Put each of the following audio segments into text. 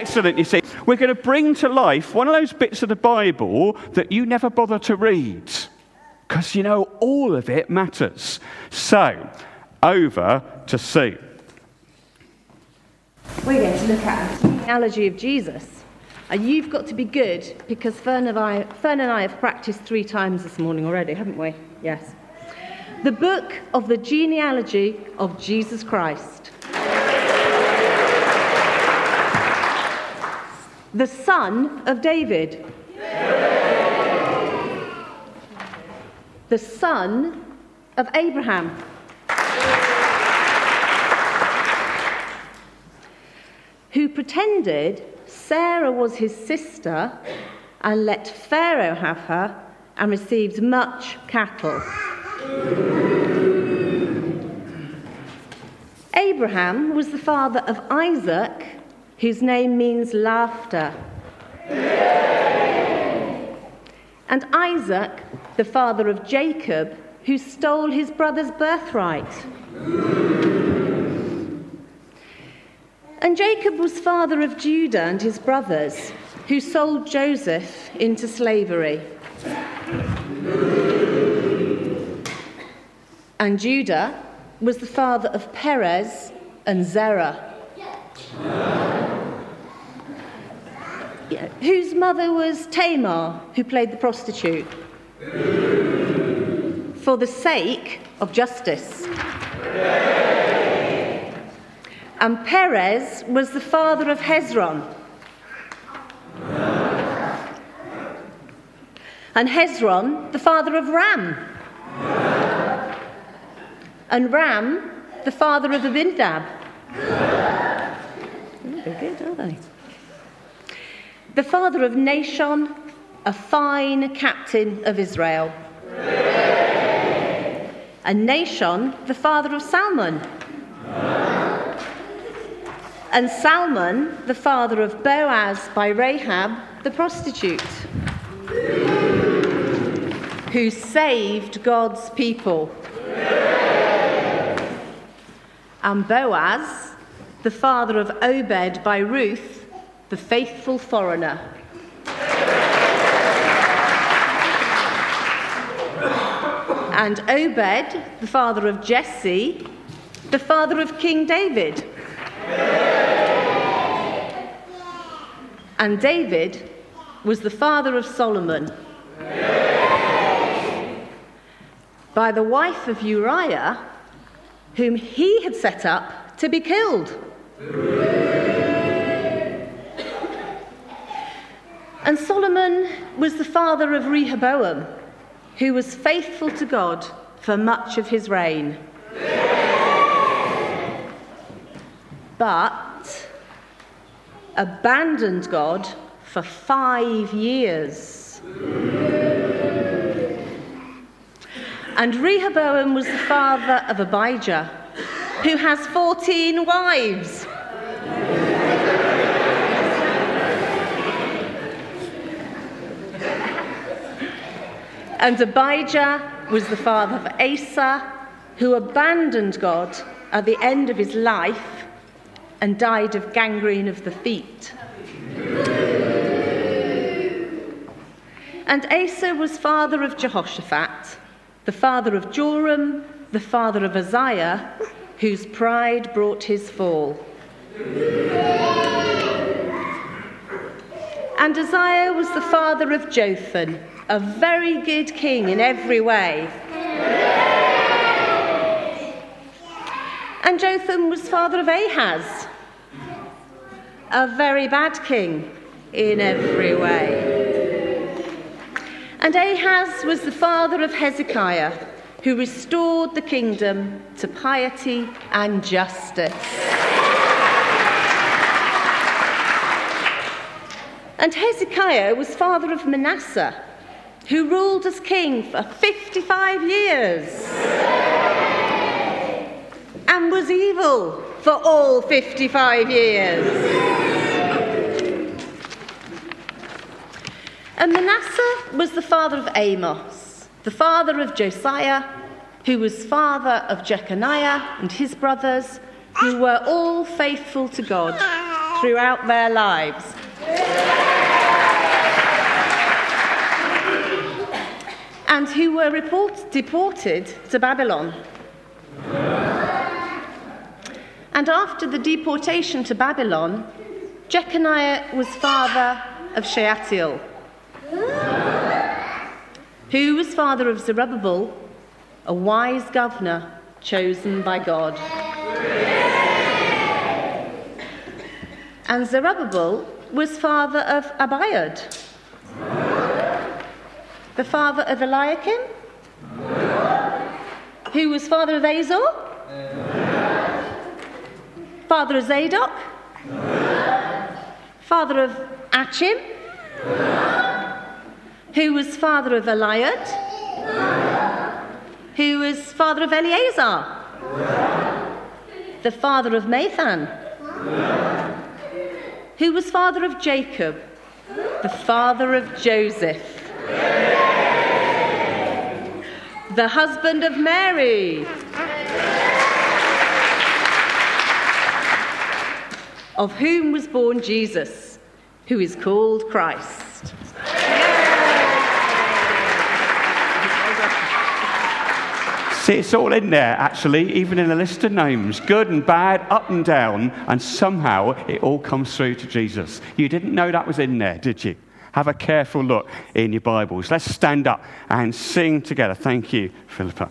excellent, you see. We're going to bring to life one of those bits of the Bible that you never bother to read. Because, all of it matters. So, over to Sue. We're going to look at the genealogy of Jesus. And you've got to be good, because Fern and I have practiced 3 times this morning already, haven't we? Yes. The book of the genealogy of Jesus Christ. The son of David. The son of Abraham. Who pretended Sarah was his sister and let Pharaoh have her and received much cattle. Abraham was the father of Isaac, whose name means laughter. And Isaac, the father of Jacob, who stole his brother's birthright. And Jacob was father of Judah and his brothers, who sold Joseph into slavery. And Judah was the father of Perez and Zerah, whose mother was Tamar, who played the prostitute, for the sake of justice. And Perez was the father of Hezron. And Hezron, the father of Ram. And Ram, the father of Abinadab. They're good, aren't they? The father of Nashon, a fine captain of Israel. And Nashon, the father of Salmon. And Salmon, the father of Boaz by Rahab, the prostitute, who saved God's people. And Boaz, the father of Obed by Ruth, the faithful foreigner. And Obed, the father of Jesse, the father of King David. And David was the father of Solomon by the wife of Uriah, whom he had set up to be killed. And Solomon was the father of Rehoboam, who was faithful to God for much of his reign, but abandoned God for 5 years. And Rehoboam was the father of Abijah, who has 14 wives. And Abijah was the father of Asa, who abandoned God at the end of his life and died of gangrene of the feet. And Asa was father of Jehoshaphat, the father of Joram, the father of Uzziah, whose pride brought his fall. And Uzziah was the father of Jotham, a very good king in every way. And Jotham was father of Ahaz, a very bad king in every way. And Ahaz was the father of Hezekiah, who restored the kingdom to piety and justice. And Hezekiah was father of Manasseh, who ruled as king for 55 years and was evil for all 55 years. And Manasseh was the father of Amos, the father of Josiah, who was father of Jeconiah and his brothers, who were all faithful to God throughout their lives. And who were deported to Babylon. And after the deportation to Babylon, Jeconiah was father of Shealtiel, who was father of Zerubbabel, a wise governor chosen by God. And Zerubbabel was father of Abiud, the father of Eliakim, who was father of Azor, father of Zadok, father of Achim, who was father of Eliud, who was father of Eleazar, the father of Nathan, who was father of Jacob, the father of Joseph, the husband of Mary, of whom was born Jesus, who is called Christ. See, it's all in there, actually, even in the list of names, good and bad, up and down, and somehow it all comes through to Jesus. You didn't know that was in there, did you? Have a careful look in your Bibles. Let's stand up and sing together. Thank you, Philippa.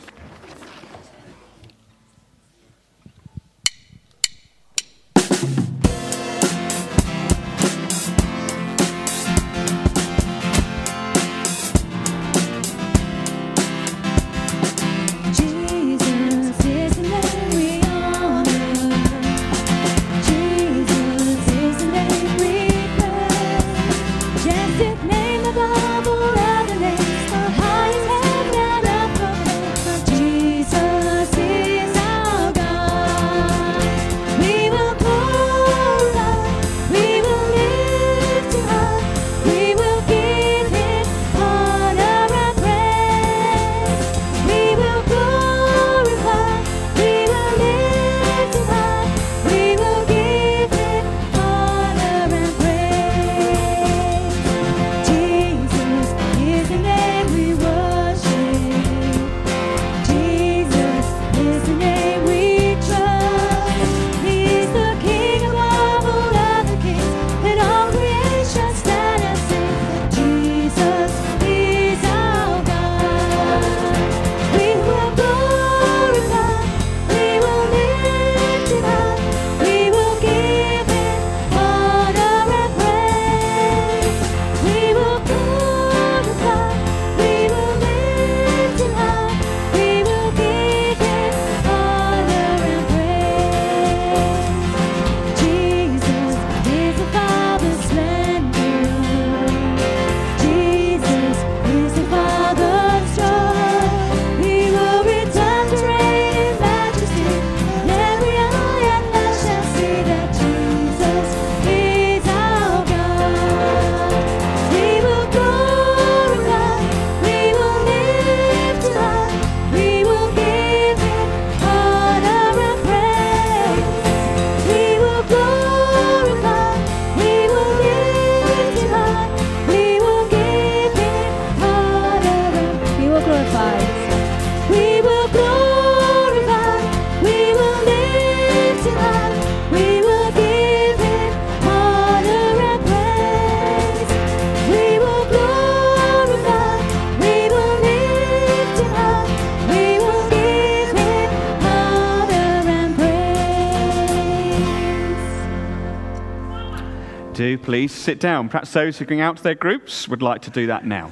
Do please sit down. Perhaps those who are going out to their groups would like to do that now.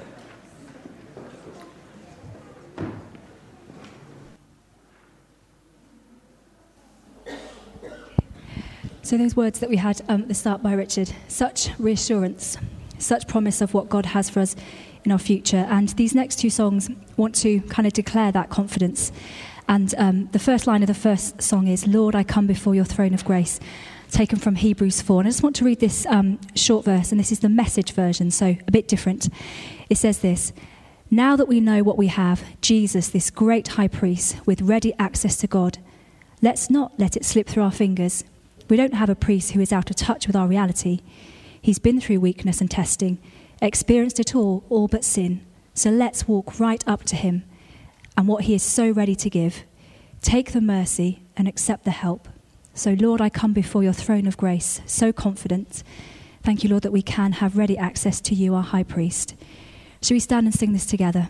So those words that we had at the start by Richard, such reassurance, such promise of what God has for us in our future. And these next two songs want to kind of declare that confidence. And the first line of the first song is, Lord, I come before your throne of grace, taken from Hebrews 4. And I just want to read this short verse, and this is the Message version, so a bit different. It says this: now that we know what we have, Jesus, this great high priest with ready access to God, let's not let it slip through our fingers. We don't have a priest who is out of touch with our reality. He's been through weakness and testing, experienced it all but sin. So let's walk right up to him and what he is so ready to give. Take the mercy and accept the help. So, Lord, I come before your throne of grace, so confident. Thank you, Lord, that we can have ready access to you, our high priest. Shall we stand and sing this together?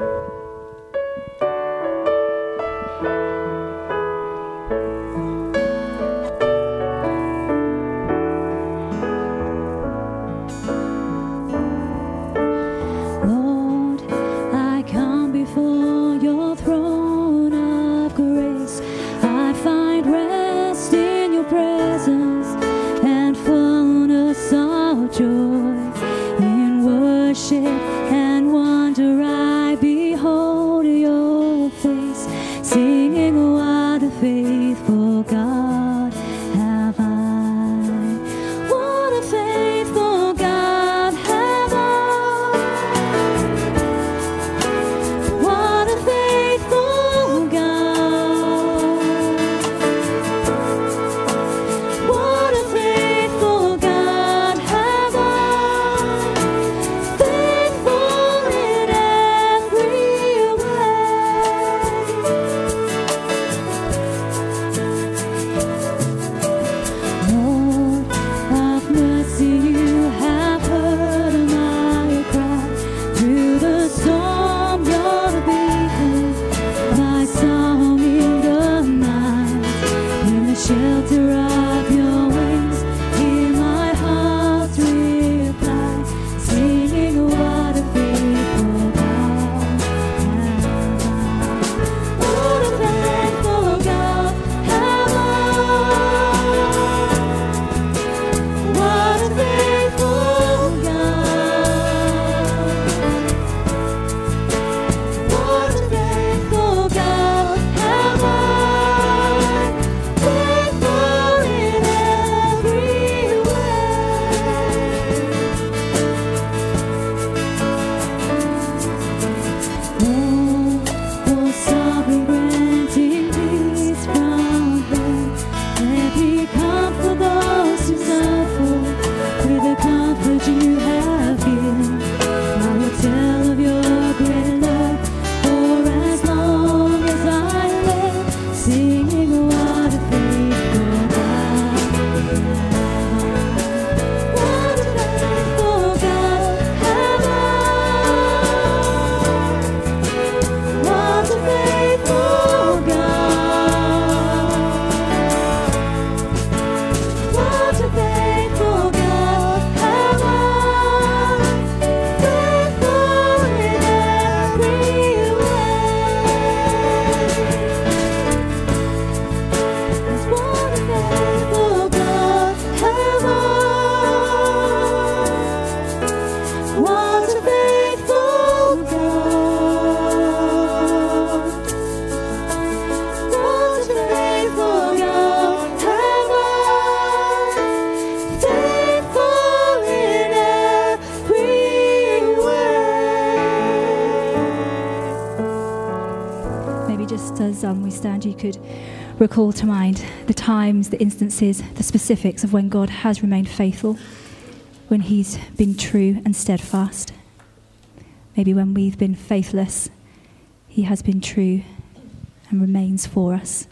we stand, you could recall to mind the times, the instances, the specifics of when God has remained faithful, when he's been true and steadfast. Maybe when we've been faithless, he has been true and remains for us.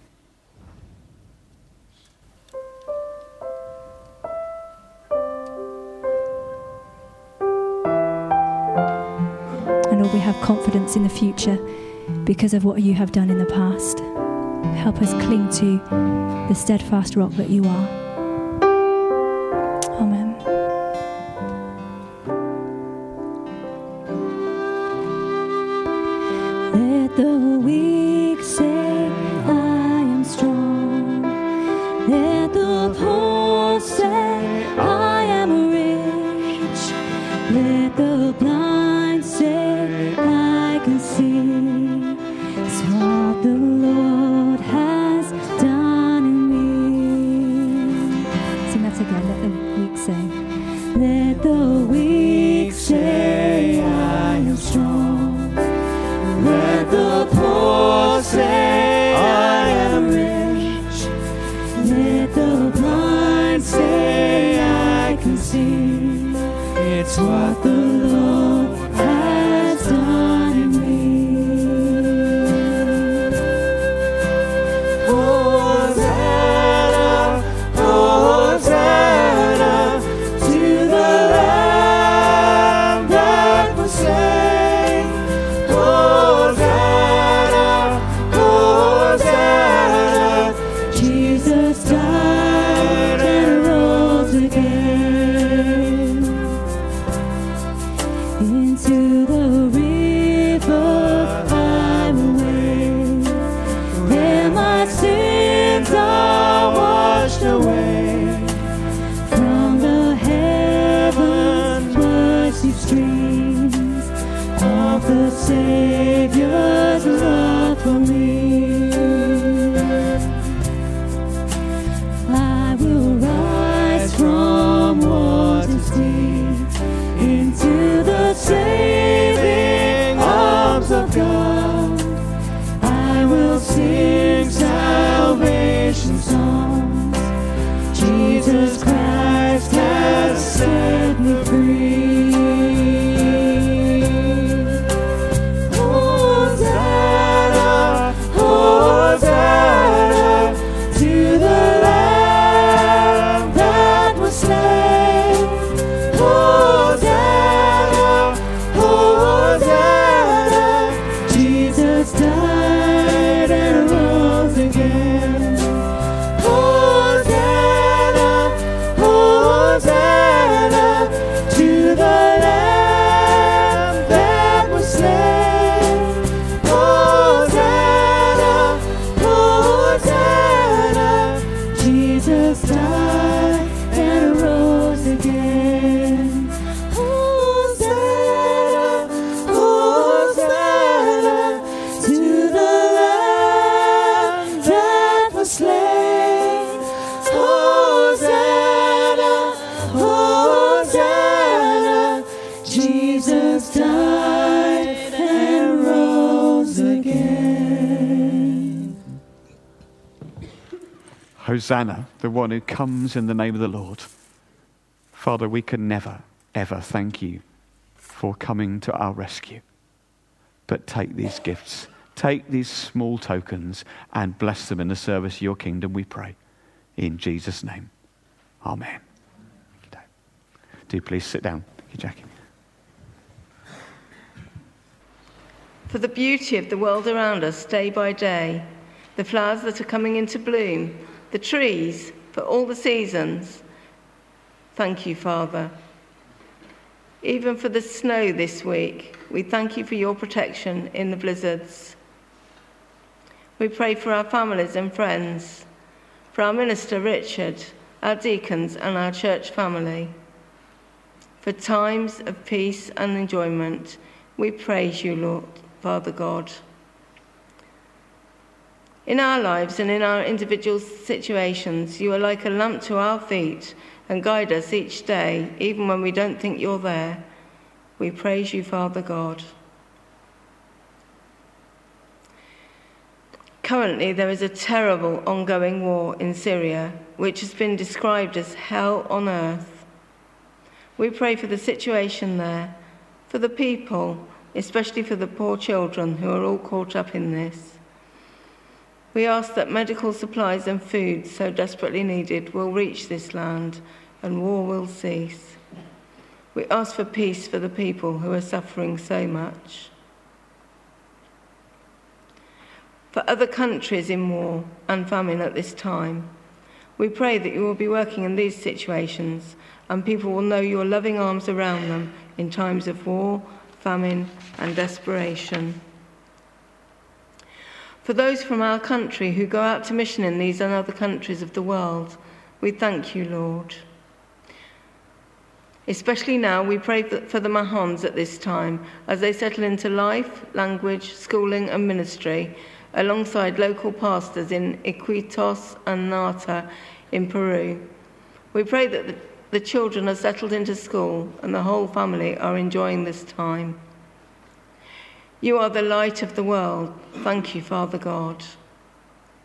And Lord, we have confidence in the future because of what you have done in the past. Help us cling to the steadfast rock that you are. Amen. Let the weak say, I am strong. Let the poor say, I am rich. Let the blind say, I can see. It's what the Lord has done in me. Sing that again. Let the weak say. Let the weak say, I am strong. Let the poor say, I am rich. Let the sing. It's what the Lord has done in me. Hosanna, Hosanna to the Lamb that was slain. Hosanna, Hosanna, Jesus died and rose again. Into the river I will wade, there my sins are washed away. From the heavens mercy streams of the Savior's love for me. I will rise from waters deep into the saving arms of God. I will sing salvation songs. Jesus Christ has set me free. Hosanna, Hosanna to the Lamb that was slain. Hosanna, Hosanna, Jesus died and rose again. Hosanna, Hosanna to the Lamb that was slain. Hosanna, Hosanna, Jesus died and rose again. Hosanna, Hosanna to the Lamb that was slain. Hosanna, Hosanna, Jesus died and rose again. Hosanna, the one who comes in the name of the Lord. Father, we can never, ever thank you for coming to our rescue. But take these gifts, take these small tokens and bless them in the service of your kingdom, we pray. In Jesus' name. Amen. Do please sit down. Thank you, Jackie. For the beauty of the world around us day by day, the flowers that are coming into bloom, the trees, for all the seasons. Thank you, Father. Even for the snow this week, we thank you for your protection in the blizzards. We pray for our families and friends, for our minister Richard, our deacons and our church family. For times of peace and enjoyment, we praise you, Lord, Father God. In our lives and in our individual situations, you are like a lamp to our feet and guide us each day, even when we don't think you're there. We praise you, Father God. Currently, there is a terrible ongoing war in Syria, which has been described as hell on earth. We pray for the situation there, for the people, especially for the poor children who are all caught up in this. We ask that medical supplies and food so desperately needed will reach this land and war will cease. We ask for peace for the people who are suffering so much. For other countries in war and famine at this time, we pray that you will be working in these situations and people will know your loving arms around them in times of war, famine and desperation. For those from our country who go out to mission in these and other countries of the world, we thank you, Lord. Especially now, we pray for the Mahons at this time as they settle into life, language, schooling and ministry alongside local pastors in Iquitos and Nata in Peru. We pray that the children are settled into school and the whole family are enjoying this time. You are the light of the world. Thank you, Father God.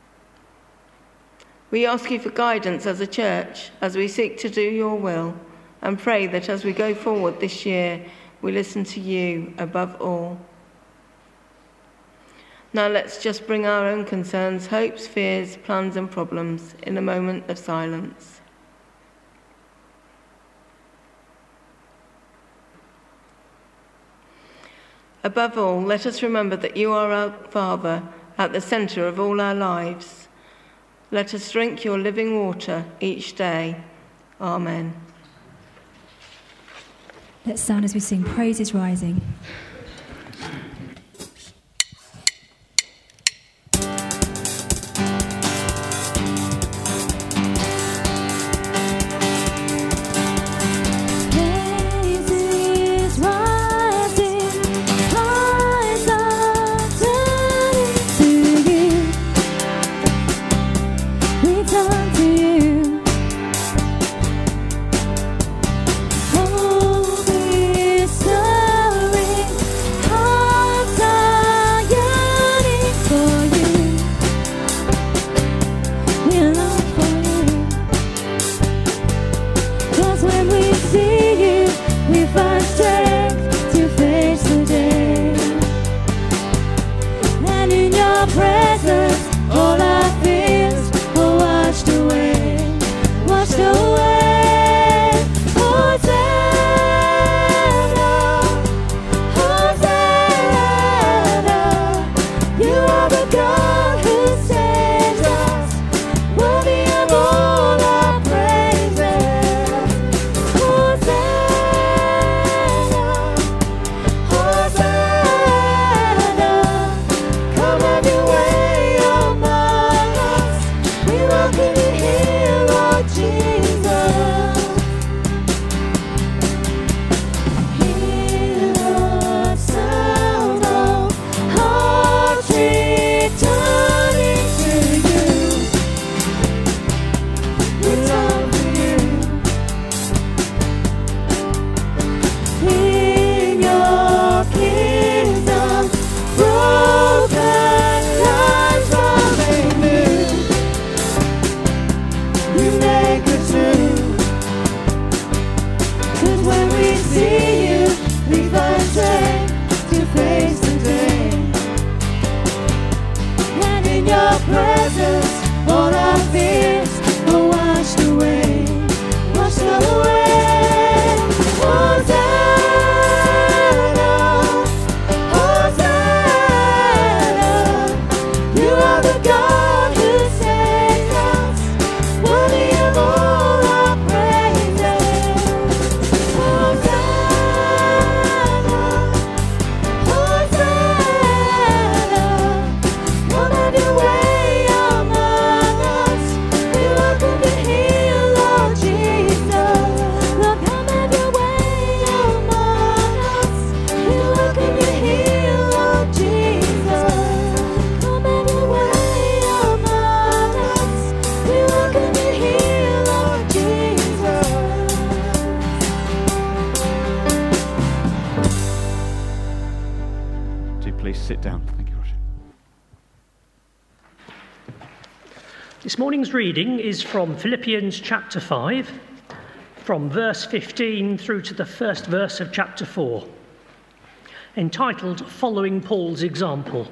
We ask you for guidance as a church as we seek to do your will. and pray that as we go forward this year, we listen to you above all. Now let's just bring our own concerns, hopes, fears, plans and problems in a moment of silence. Above all, let us remember that you are our Father at the centre of all our lives. Let us drink your living water each day. Amen. Let's stand as we sing Praise is Rising. This morning's reading is from Philippians chapter 5, from verse 15 through to the first verse of chapter 4, entitled Following Paul's Example.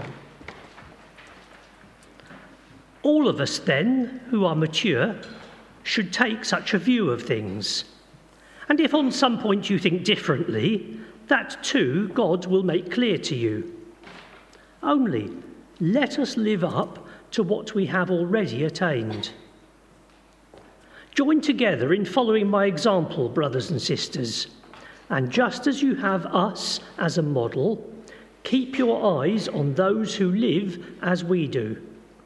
All of us, then, who are mature, should take such a view of things. And if on some point you think differently, that too God will make clear to you. Only let us live up to what we have already attained. Join together in following my example, brothers and sisters, and just as you have us as a model, keep your eyes on those who live as we do.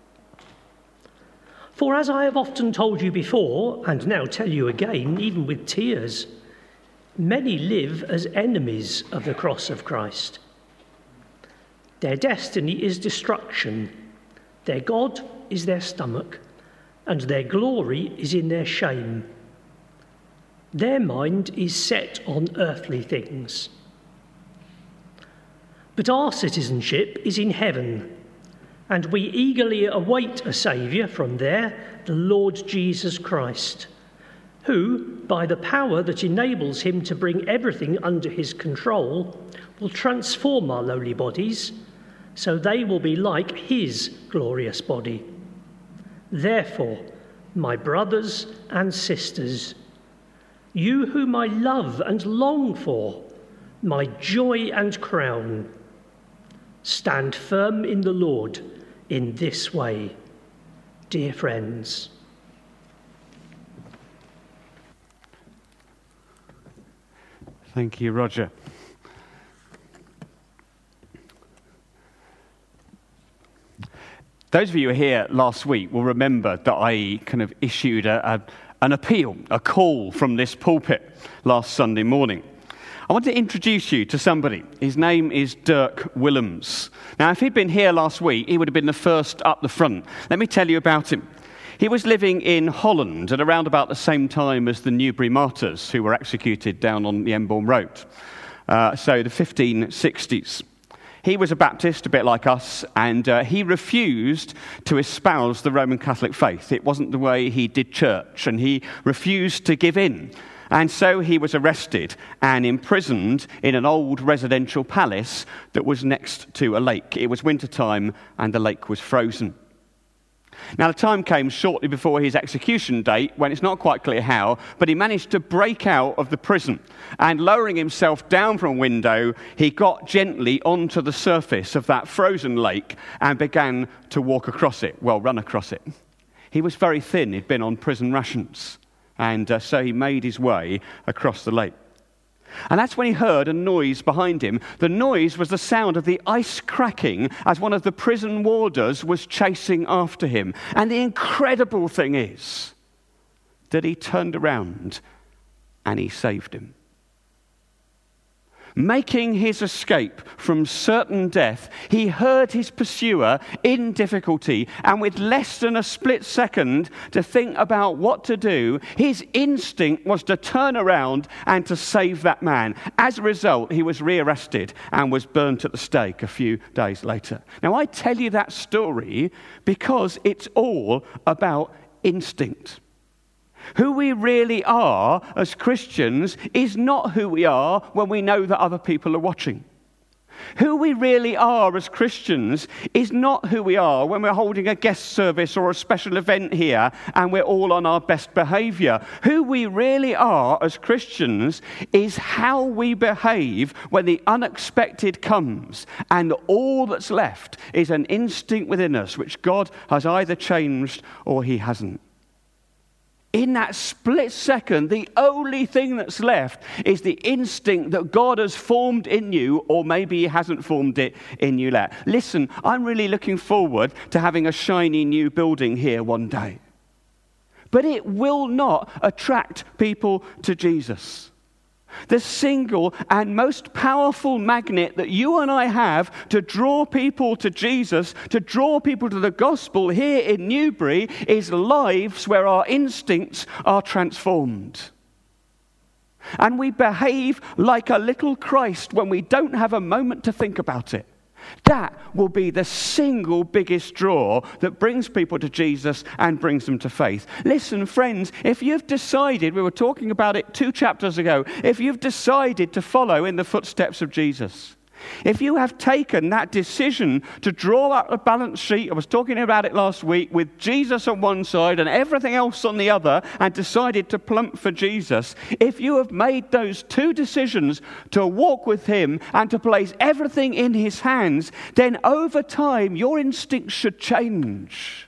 For as I have often told you before, and now tell you again, even with tears, many live as enemies of the cross of Christ. Their destiny is destruction. Their God is their stomach, and their glory is in their shame. Their mind is set on earthly things. But our citizenship is in heaven, and we eagerly await a Saviour from there, the Lord Jesus Christ, who, by the power that enables him to bring everything under his control, will transform our lowly bodies so they will be like his glorious body. Therefore, my brothers and sisters, you whom I love and long for, my joy and crown, stand firm in the Lord in this way, dear friends. Thank you, Roger. Those of you who were here last week will remember that I kind of issued an appeal, a call from this pulpit last Sunday morning. I want to introduce you to somebody. His name is Dirk Willems. Now, if he'd been here last week, he would have been the first up the front. Let me tell you about him. He was living in Holland at around about the same time as the Newbury martyrs who were executed down on the Emborn Road. So the 1560s. He was a Baptist, a bit like us, and he refused to espouse the Roman Catholic faith. It wasn't the way he did church, and he refused to give in. And so he was arrested and imprisoned in an old residential palace that was next to a lake. It was wintertime, and the lake was frozen. Now, the time came shortly before his execution date, when it's not quite clear how, but he managed to break out of the prison. And lowering himself down from a window, he got gently onto the surface of that frozen lake and began to walk across it, run across it. He was very thin, he'd been on prison rations, and so he made his way across the lake. And that's when he heard a noise behind him. The noise was the sound of the ice cracking as one of the prison warders was chasing after him. And the incredible thing is that he turned around and he saved him. Making his escape from certain death, he heard his pursuer in difficulty, and with less than a split second to think about what to do, his instinct was to turn around and to save that man. As a result, he was rearrested and was burnt at the stake a few days later. Now, I tell you that story because it's all about instinct. Who we really are as Christians is not who we are when we know that other people are watching. Who we really are as Christians is not who we are when we're holding a guest service or a special event here and we're all on our best behavior. Who we really are as Christians is how we behave when the unexpected comes and all that's left is an instinct within us which God has either changed or he hasn't. In that split second, the only thing that's left is the instinct that God has formed in you, or maybe he hasn't formed it in you yet. Listen, I'm really looking forward to having a shiny new building here one day. But it will not attract people to Jesus. The single and most powerful magnet that you and I have to draw people to Jesus, to draw people to the gospel here in Newbury, is lives where our instincts are transformed. And we behave like a little Christ when we don't have a moment to think about it. That will be the single biggest draw that brings people to Jesus and brings them to faith. Listen, friends, if you've decided, we were talking about it 2 chapters ago, if you've decided to follow in the footsteps of Jesus, if you have taken that decision to draw up a balance sheet, I was talking about it last week, with Jesus on one side and everything else on the other, and decided to plump for Jesus, if you have made those 2 decisions to walk with him and to place everything in his hands, then over time your instincts should change.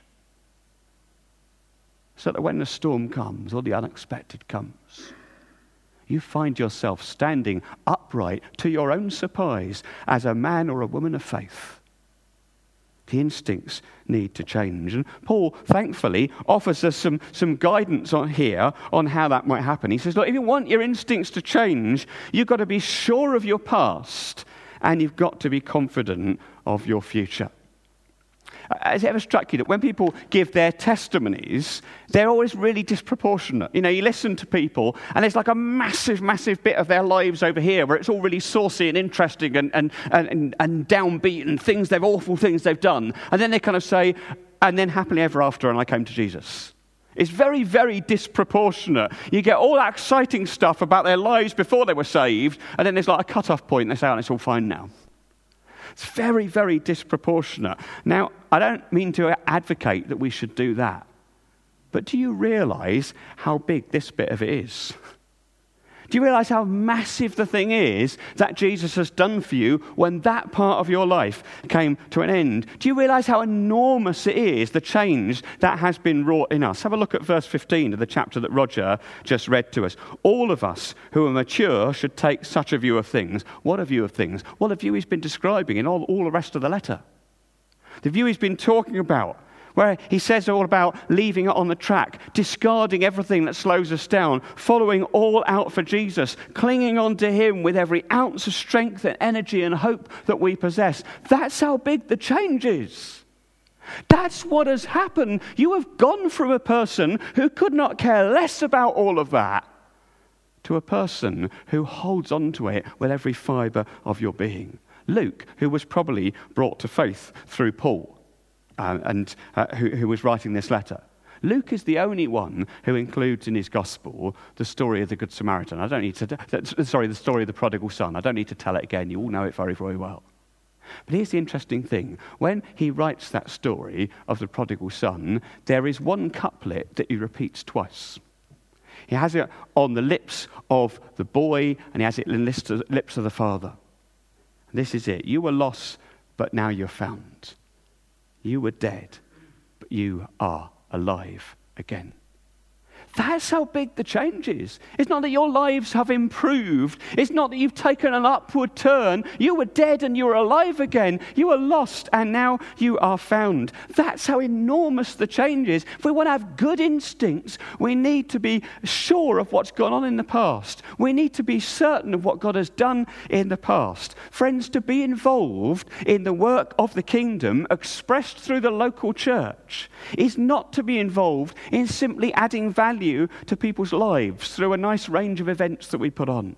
So that when the storm comes or the unexpected comes, you find yourself standing upright to your own surprise as a man or a woman of faith. The instincts need to change. And Paul, thankfully, offers us some guidance on here on how that might happen. He says, look, if you want your instincts to change, you've got to be sure of your past and you've got to be confident of your future. Has it ever struck you that when people give their testimonies, they're always really disproportionate? You know, you listen to people, and there's like a massive, massive bit of their lives over here where it's all really saucy and interesting and downbeat and awful things they've done. And then they kind of say, and then happily ever after, and I came to Jesus. It's very, very disproportionate. You get all that exciting stuff about their lives before they were saved, and then there's like a cut-off point, and they say, oh, it's all fine now. It's very, very disproportionate. Now, I don't mean to advocate that we should do that, but do you realise how big this bit of it is? Do you realise how massive the thing is that Jesus has done for you when that part of your life came to an end? Do you realise how enormous it is, the change that has been wrought in us? Have a look at verse 15 of the chapter that Roger just read to us. All of us who are mature should take such a view of things. What a view of things? Well, a view he's been describing in all the rest of the letter. The view he's been talking about, where he says all about leaving it on the track, discarding everything that slows us down, following all out for Jesus, clinging on to him with every ounce of strength and energy and hope that we possess. That's how big the change is. That's what has happened. You have gone from a person who could not care less about all of that to a person who holds on to it with every fibre of your being. Luke, who was probably brought to faith through Paul, who was writing this letter. Luke is the only one who includes in his gospel the story of the Good Samaritan. The story of the prodigal son. I don't need to tell it again. You all know it very, very well. But here's the interesting thing. When he writes that story of the prodigal son, there is one couplet that he repeats twice. He has it on the lips of the boy, and he has it on the lips of the father. This is it. You were lost, but now you're found. You were dead, but you are alive again. That's how big the change is. It's not that your lives have improved. It's not that you've taken an upward turn. You were dead and you were alive again. You were lost and now you are found. That's how enormous the change is. If we want to have good instincts, we need to be sure of what's gone on in the past. We need to be certain of what God has done in the past. Friends, to be involved in the work of the kingdom expressed through the local church is not to be involved in simply adding value to people's lives through a nice range of events that we put on.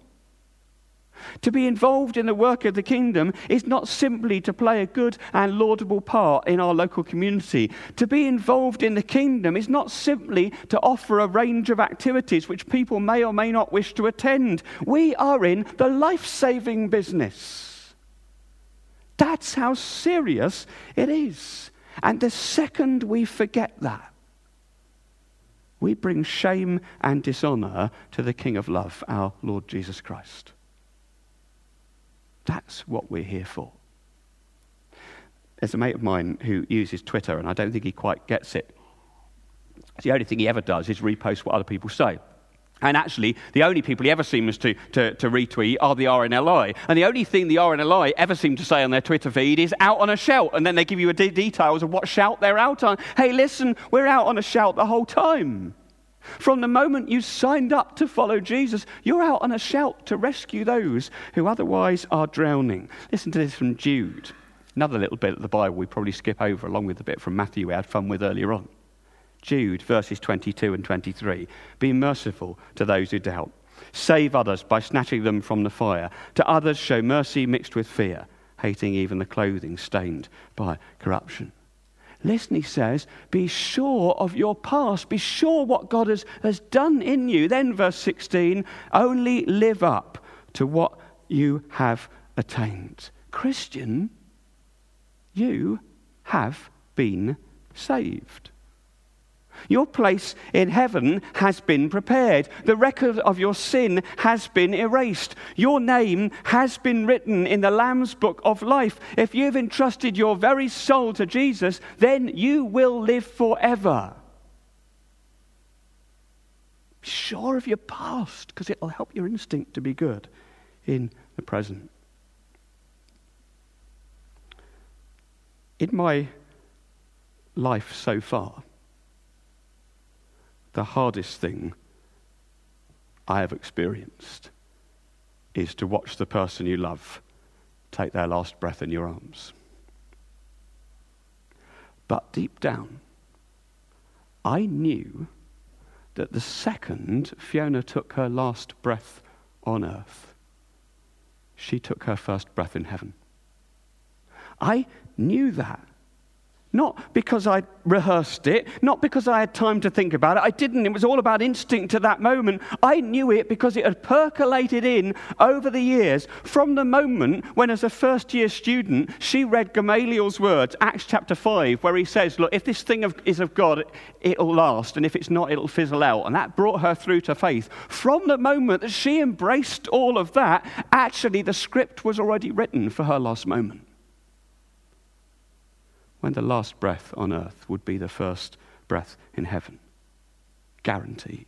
To be involved in the work of the kingdom is not simply to play a good and laudable part in our local community. To be involved in the kingdom is not simply to offer a range of activities which people may or may not wish to attend. We are in the life-saving business. That's how serious it is. And the second we forget that, we bring shame and dishonour to the King of love, our Lord Jesus Christ. That's what we're here for. There's a mate of mine who uses Twitter, and I don't think he quite gets it. The only thing he ever does is repost what other people say. And actually, the only people he ever seems to retweet are the RNLI. And the only thing the RNLI ever seem to say on their Twitter feed is out on a shout. And then they give you details of what shout they're out on. Hey, listen, we're out on a shout the whole time. From the moment you signed up to follow Jesus, you're out on a shout to rescue those who otherwise are drowning. Listen to this from Jude. Another little bit of the Bible we probably skip over, along with the bit from Matthew we had fun with earlier on. Jude, verses 22 and 23. Be merciful to those who doubt. Save others by snatching them from the fire. To others show mercy mixed with fear, hating even the clothing stained by corruption. Listen, he says, be sure of your past. Be sure what God has done in you. Then verse 16, only live up to what you have attained. Christian, you have been saved. Your place in heaven has been prepared. The record of your sin has been erased. Your name has been written in the Lamb's book of life. If you've entrusted your very soul to Jesus, then you will live forever. Be sure of your past, because it'll help your instinct to be good in the present. In my life so far, the hardest thing I have experienced is to watch the person you love take their last breath in your arms. But deep down, I knew that the second Fiona took her last breath on earth, she took her first breath in heaven. I knew that. Not because I rehearsed it, not because I had time to think about it. I didn't. It was all about instinct at that moment. I knew it because it had percolated in over the years from the moment when, as a first-year student, she read Gamaliel's words, Acts chapter 5, where he says, look, if this thing is of God, it'll last, and if it's not, it'll fizzle out. And that brought her through to faith. From the moment that she embraced all of that, actually the script was already written for her last moment. When the last breath on earth would be the first breath in heaven. Guaranteed.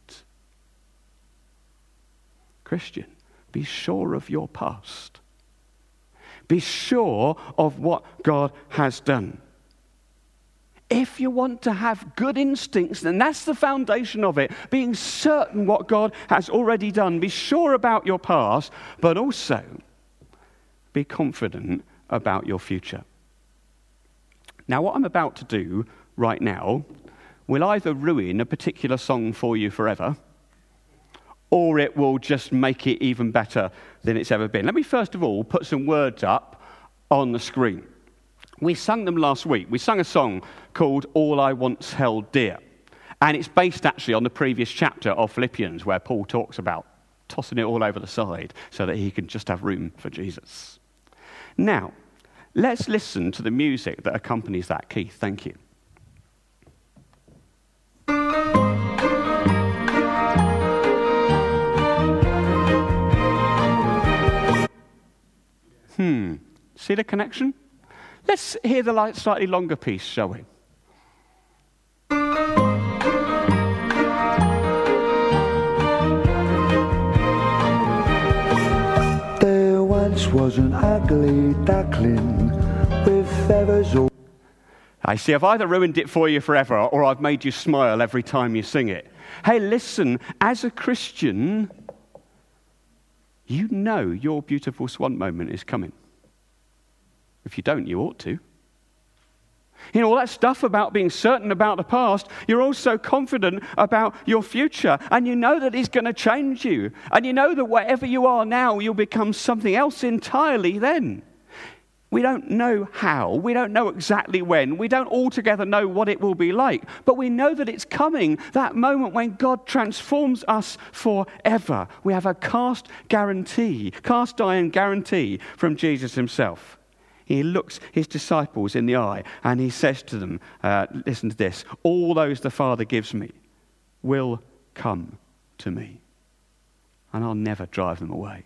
Christian, be sure of your past. Be sure of what God has done. If you want to have good instincts, then that's the foundation of it. Being certain what God has already done. Be sure about your past, but also be confident about your future. Now, what I'm about to do right now will either ruin a particular song for you forever, or it will just make it even better than it's ever been. Let me first of all put some words up on the screen. We sung them last week. We sung a song called All I Once Held Dear. And it's based actually on the previous chapter of Philippians, where Paul talks about tossing it all over the side so that he can just have room for Jesus. Now, let's listen to the music that accompanies that. Keith, thank you. See the connection? Let's hear the slightly longer piece, shall we? There once was an ugly duckling with feathers all... I see, I've either ruined it for you forever or I've made you smile every time you sing it. Hey, listen, as a Christian, you know your beautiful swan moment is coming. If you don't, you ought to. You know, all that stuff about being certain about the past, you're also confident about your future. And you know that it's going to change you. And you know that wherever you are now, you'll become something else entirely then. We don't know how. We don't know exactly when. We don't altogether know what it will be like. But we know that it's coming, that moment when God transforms us forever. We have a cast iron guarantee from Jesus himself. He looks his disciples in the eye and he says to them, listen to this, all those the Father gives me will come to me, and I'll never drive them away.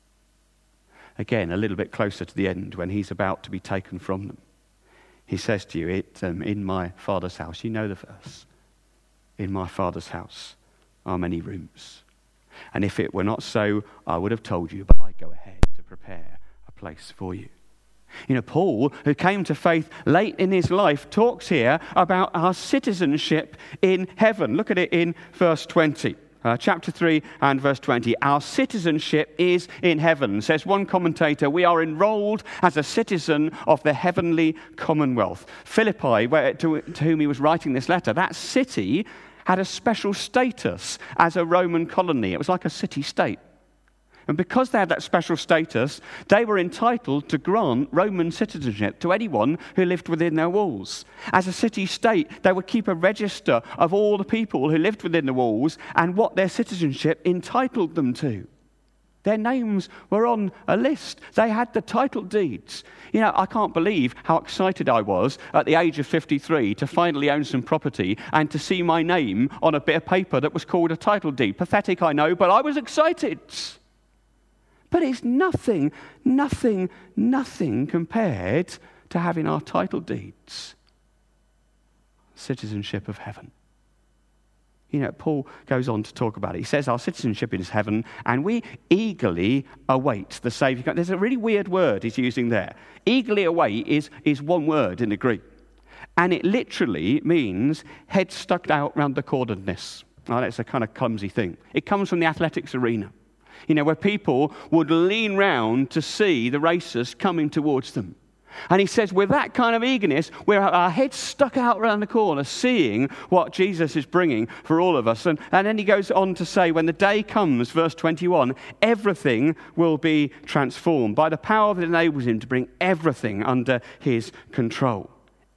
Again, a little bit closer to the end when he's about to be taken from them. He says to you, in my Father's house, you know the verse, in my Father's house are many rooms. And if it were not so, I would have told you, but I go ahead to prepare a place for you. You know, Paul, who came to faith late in his life, talks here about our citizenship in heaven. Look at it in verse 20. Chapter 3 and verse 20. Our citizenship is in heaven. Says one commentator, we are enrolled as a citizen of the heavenly commonwealth. Philippi, to whom he was writing this letter, that city had a special status as a Roman colony. It was like a city-state. And because they had that special status, they were entitled to grant Roman citizenship to anyone who lived within their walls. As a city-state, they would keep a register of all the people who lived within the walls and what their citizenship entitled them to. Their names were on a list. They had the title deeds. You know, I can't believe how excited I was at the age of 53 to finally own some property and to see my name on a bit of paper that was called a title deed. Pathetic, I know, but I was excited. But it's nothing compared to having our title deeds. Citizenship of heaven. You know, Paul goes on to talk about it. He says our citizenship is heaven, and we eagerly await the Saviour. There's a really weird word he's using there. Eagerly await is one word in the Greek. And it literally means head stuck out round the corneredness. Oh, that's a kind of clumsy thing. It comes from the athletics arena. You know, where people would lean round to see the racers coming towards them. And he says, with that kind of eagerness, we're our heads stuck out around the corner, seeing what Jesus is bringing for all of us. And then he goes on to say, when the day comes, verse 21, everything will be transformed by the power that enables him to bring everything under his control.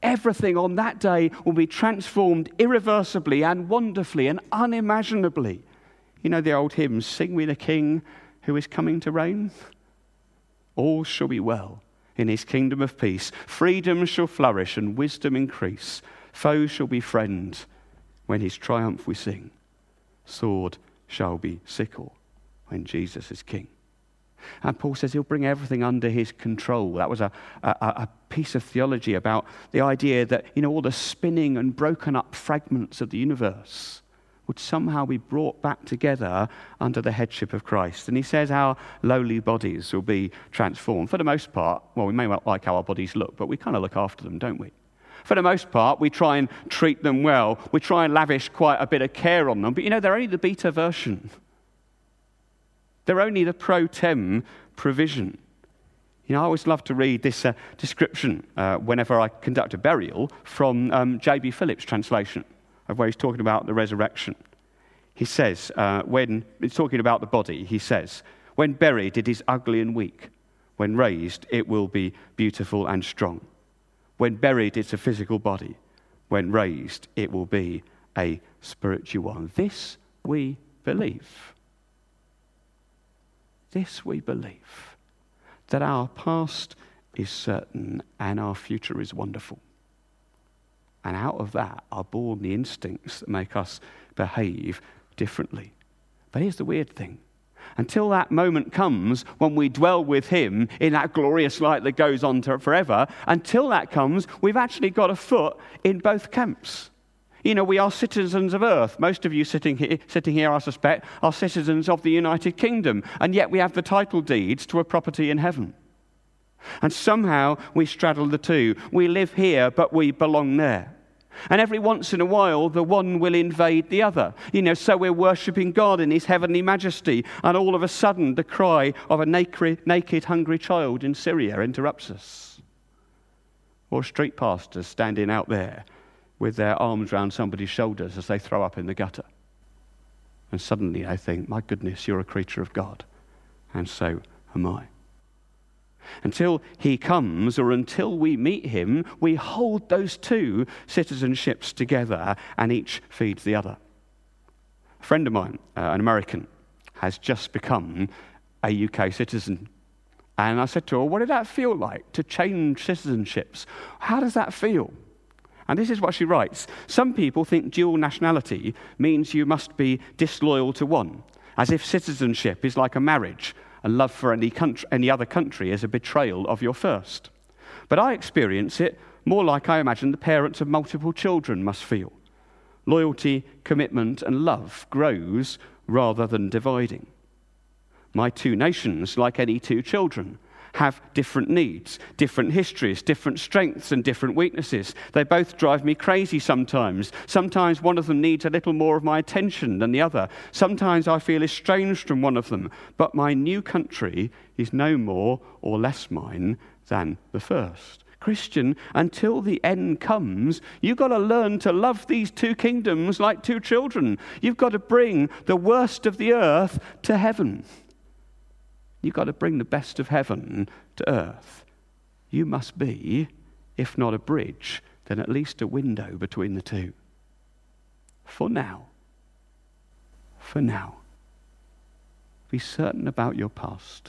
everything on that day will be transformed irreversibly and wonderfully and unimaginably. You know the old hymn, "Sing we the King who is coming to reign"? All shall be well in his kingdom of peace. Freedom shall flourish and wisdom increase. Foes shall be friends when his triumph we sing. Sword shall be sickle when Jesus is king. And Paul says he'll bring everything under his control. That was a piece of theology about the idea that, all the spinning and broken up fragments of the universe would somehow be brought back together under the headship of Christ. And he says our lowly bodies will be transformed. For the most part, well, we may not like how our bodies look, but we kind of look after them, don't we? For the most part, we try and treat them well. We try and lavish quite a bit of care on them. But they're only the beta version. They're only the pro tem provision. I always love to read this description whenever I conduct a burial from J.B. Phillips' translation of where he's talking about the resurrection. He says, when he's talking about the body, he says, "When buried, it is ugly and weak. When raised, it will be beautiful and strong. When buried, it's a physical body. When raised, it will be a spiritual one." This we believe. This we believe, that our past is certain and our future is wonderful. And out of that are born the instincts that make us behave differently. But here's the weird thing. Until that moment comes when we dwell with him in that glorious light that goes on forever, until that comes, we've actually got a foot in both camps. We are citizens of earth. Most of you sitting here, I suspect, are citizens of the United Kingdom. And yet we have the title deeds to a property in heaven. And somehow we straddle the two. We live here, but we belong there. And every once in a while, the one will invade the other. So we're worshipping God in his heavenly majesty. And all of a sudden, the cry of a naked, hungry child in Syria interrupts us. Or street pastors standing out there with their arms around somebody's shoulders as they throw up in the gutter. And suddenly I think, my goodness, you're a creature of God. And so am I. Until he comes, or until we meet him, we hold those two citizenships together, and each feeds the other. A friend of mine, an American, has just become a UK citizen. And I said to her, what did that feel like, to change citizenships? How does that feel? And this is what she writes. Some people think dual nationality means you must be disloyal to one, as if citizenship is like a marriage, and love for any other country is a betrayal of your first. But I experience it more like I imagine the parents of multiple children must feel. Loyalty, commitment, and love grows rather than dividing. My two nations, like any two children, have different needs, different histories, different strengths and different weaknesses. They both drive me crazy sometimes. Sometimes one of them needs a little more of my attention than the other. Sometimes I feel estranged from one of them. But my new country is no more or less mine than the first. Christian, until the end comes, you've got to learn to love these two kingdoms like two children. You've got to bring the worst of the earth to heaven. You've got to bring the best of heaven to earth. You must be, if not a bridge, then at least a window between the two. For now. Be certain about your past.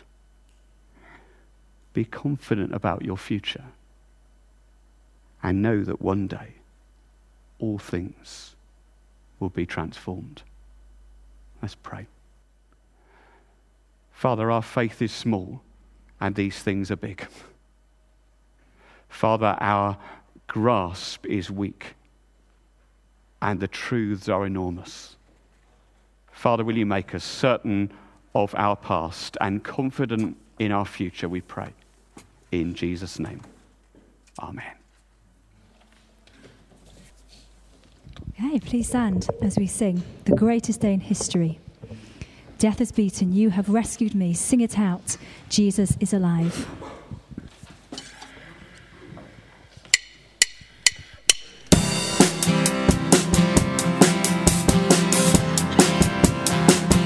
Be confident about your future. And know that one day, all things will be transformed. Let's pray. Father, our faith is small, and these things are big. Father, our grasp is weak, and the truths are enormous. Father, will you make us certain of our past and confident in our future, we pray. In Jesus' name, amen. Okay, please stand as we sing The Greatest Day in History. Death is beaten, you have rescued me. Sing it out. Jesus is alive.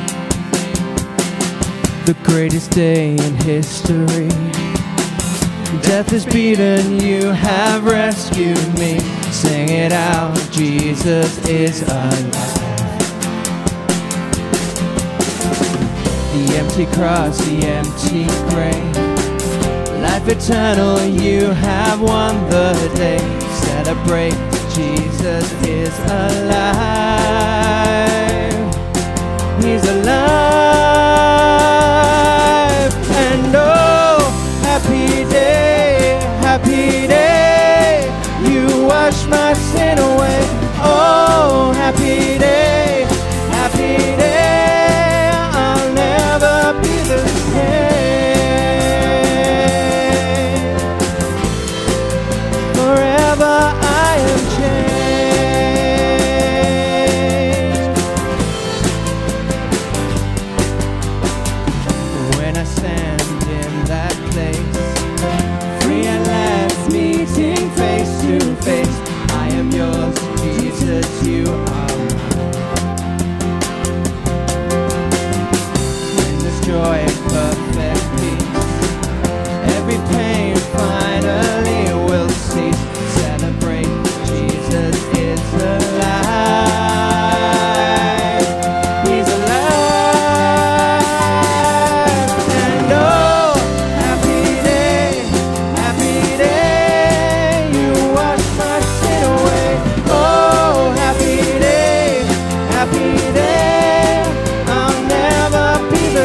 The greatest day in history. Death is beaten, you have rescued me. Sing it out, Jesus is alive. The empty cross, the empty grave, life eternal, you have won the day. Celebrate, Jesus is alive. He's alive. And oh, happy day, you wash my sin away. Oh, happy day, I'll never be the same. Forever I am changed. When I stand in that place, free at last, meeting face to face, I am yours, Jesus, you are mine. In this joy and perfect peace, every pain finally will cease. Celebrate, Jesus is alive. He's alive. And oh, happy day, you wash my sin away. Oh, happy day, I'll never be the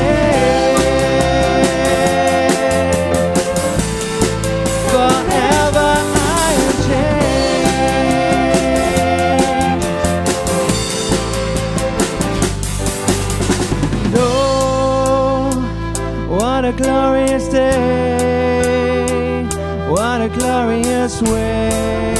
same. Forever I am changed. Oh, what a glorious day, what a glorious way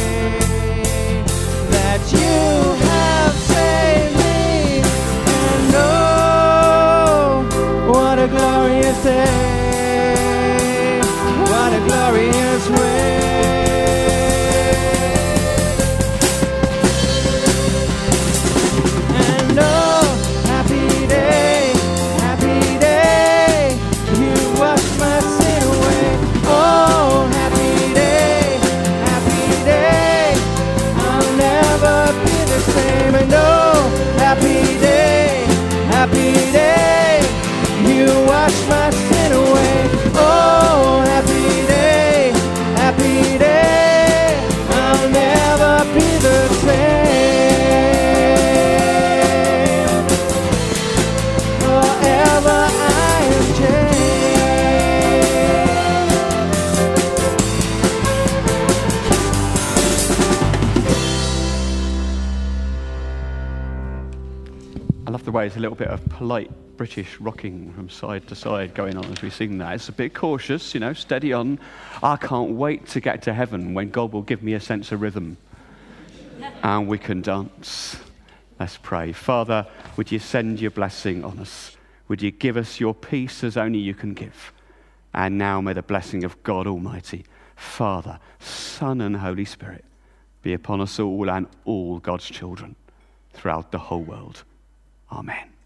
that you have saved me. And oh, what a glorious day, what a glorious way. And oh, happy day, you wash my sin away. Oh, happy day, I'll never be the same. And oh, happy day, you wash my sin away. Oh, happy day, I'll never be the same. Forever I am I love the way there's a little bit of polite British rocking from side to side going on as we sing that. It's a bit cautious, steady on. I can't wait to get to heaven when God will give me a sense of rhythm and we can dance. Let's pray. Father, would you send your blessing on us? Would you give us your peace as only you can give? And now may the blessing of God Almighty, Father, Son and Holy Spirit be upon us all and all God's children throughout the whole world. Amen.